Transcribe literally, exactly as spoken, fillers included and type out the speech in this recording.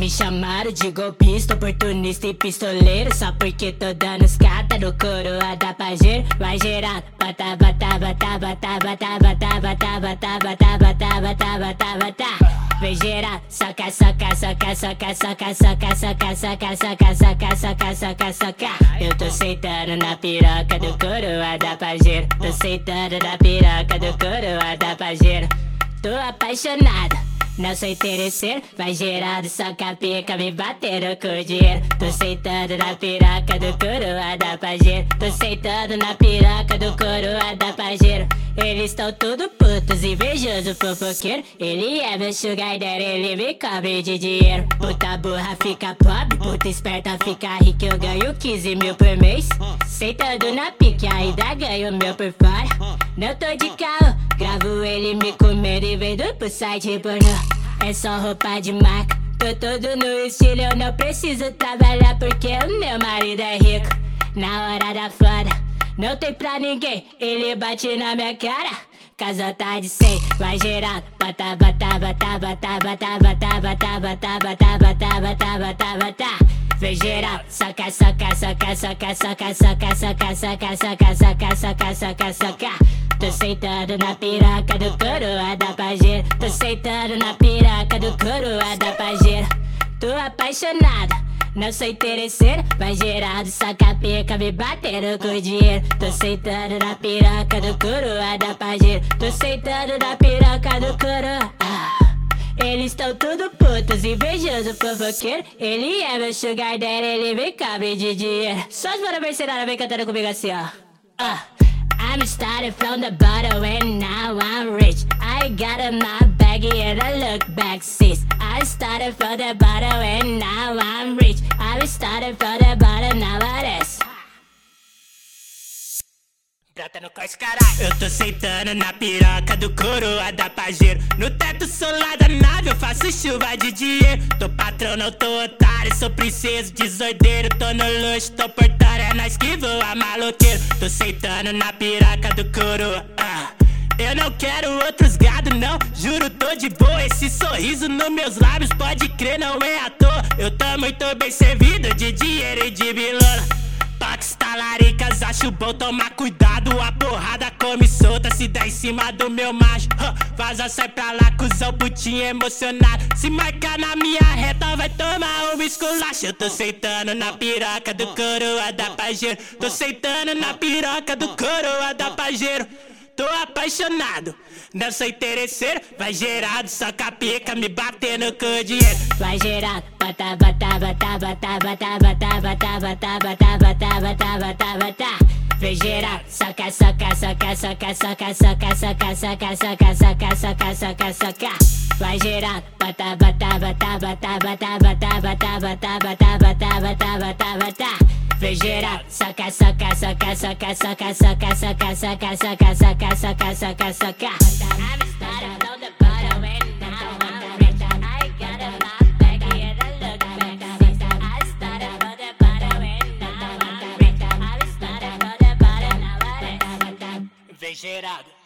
Me chamaram de golpista, oportunista e pistoleiro, só porque tô dando os cata no coroa da pajeiro. Vai gerar, bata, bata, bata, bata, bata, bata, bata, bata, bata, bata, bata, bata, bata. Vem gerar, saca, saca, saca, saca, saca, saca, saca, saca, saca, saca, saca, saca, saca. Eu tô sentando na piroca do coroa da pajeiro. Tô sentando na piroca do coroa da pajeiro. Tô apaixonada, não sou interesseiro. Vai gerando, saca pica, me batendo com dinheiro. Tô sentando na piroca do coroa da pajeiro. Tô sentando na piroca do coroa da pajeiro. Eles estão tudo putos, invejoso, fofoqueiro. Ele é meu sugar daddy, ele me cobre de dinheiro. Puta burra fica pobre, puta esperta fica rica. Eu ganho quinze mil por mês, sentando na pique, ainda ganho meu por fora. Não tô de carro, gravo ele me comendo e vendo pro site pornô. É só roupa de marca, tô todo no estilo. Eu não preciso trabalhar porque o meu marido é rico. Na hora da foda não tem pra ninguém, ele bate na minha cara. Casa tá de cem, vai gerar, bata, bata, bata, bata, bata, bata, bata, bata, bata, bata, bata, bata, bata. Vem gerar, saca, saca, saca, saca, saca, saca, saca, saca, saca, saca, saca, saca, saca. Tô sentando na piroca do coroa da pajeiro. Tô sentando na piroca do coroa da pajeiro. Tô apaixonada, não sou interesseiro. Vai gerado, saca pica, me batendo com dinheiro. Tô sentando na piroca do coroa da pajeiro. Tô sentando na piroca do coroa. Ah. Eles tão tudo putos, invejoso, fofoqueiro. Ele é meu sugar daddy, ele me cobre de dinheiro. Só as mano mercenária vem cantando comigo assim, ó. Ah. I'm started from the bottom and now I'm rich. I got in my baggy and I look back sis. I started from the bottom and now I'm rich. I started from the bottom, now it is. Brota no cais, caralho. Eu tô sentando na piroca do coroa da pajeiro. No teto solar da nave eu faço chuva de dinheiro. Tô patrão, não tô otário, sou princesa desordeiro. Tô no luxo, tô portário, é nós que voa maloqueiro. Tô sentando na piroca do coroa. ah. Eu não quero outros gado não, juro tô de boa. Esse sorriso nos meus lábios, pode crer, não é à toa. Eu tô muito bem servido de dinheiro e de bilona. Toques, talaricas, acho bom tomar cuidado. A porrada come solta, se der em cima do meu macho. huh, Vaza, sai pra lá, cuzão, putinho emocionado. Se marcar na minha reta, vai tomar um esculacho. Eu tô sentando na piroca do coroa da pajeiro. Tô sentando na piroca do coroa da pajeiro. Tô apaixonado, não sou interesseiro. Vai gerado, saca pica, me batendo com dinheiro. Vai gerado, bata, bata, bata, bata, bata, bata, bata, bata, bata, bata, bata, bata, bata. Vem gerado, saca, saca, saca, saca, saca, saca, saca, saca, saca, saca, saca, saca, saca. Vai gerado, bata, bata, bata, bata, bata, bata, bata, bata, bata, bata, bata, bata, bata. Vem gerar, saca, saca, saca, saca, saca, saca, saca, saca, saca, saca, saca, saca, saca. I'm starting from the bottom and now I'm rich. I got a lot back and I look back. I started from the bottom and now I'm rich. I started from the bottom, now I'm rich. Vem gerado.